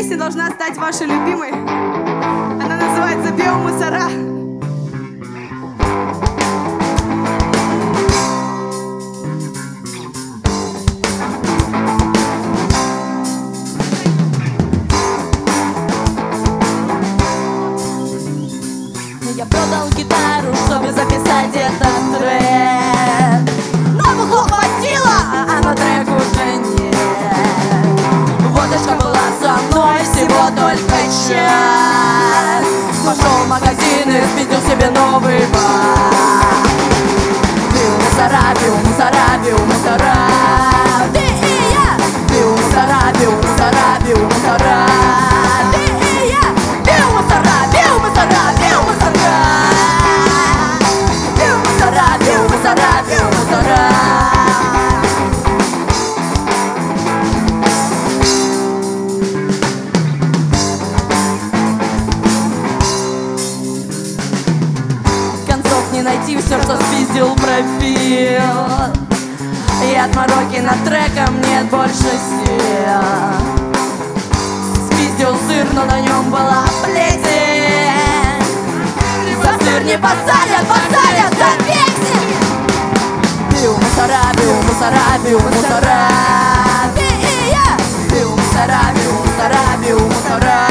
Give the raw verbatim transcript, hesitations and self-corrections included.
песня должна стать вашей любимой. Она называется «Биомусора». Я продал гитару, чтобы записать этот трек, но бухло хватило, а на трек уже нет. Водочка была со мной всего только час. Пошел в магазин и спиздил себе новый бар. Бил мусора, бил мусора, бил мусора. Ты и я. Бил мусора, бил мусора, бил мусора. Ты и я. Бил мусора, бил мусора, бил мусора. Бил мусора, бил мусора, бил мусора. Концов не найти, все, что спиздил, пропил. И от мороки над треком нет больше сил. Спиздил сыр, но на нем была плесень. За сыр не посадят, посадят за песень. Бил мусора, бил мусора, бил мусора. Ты и я. Бил мусора, бил мусора, бил мусора.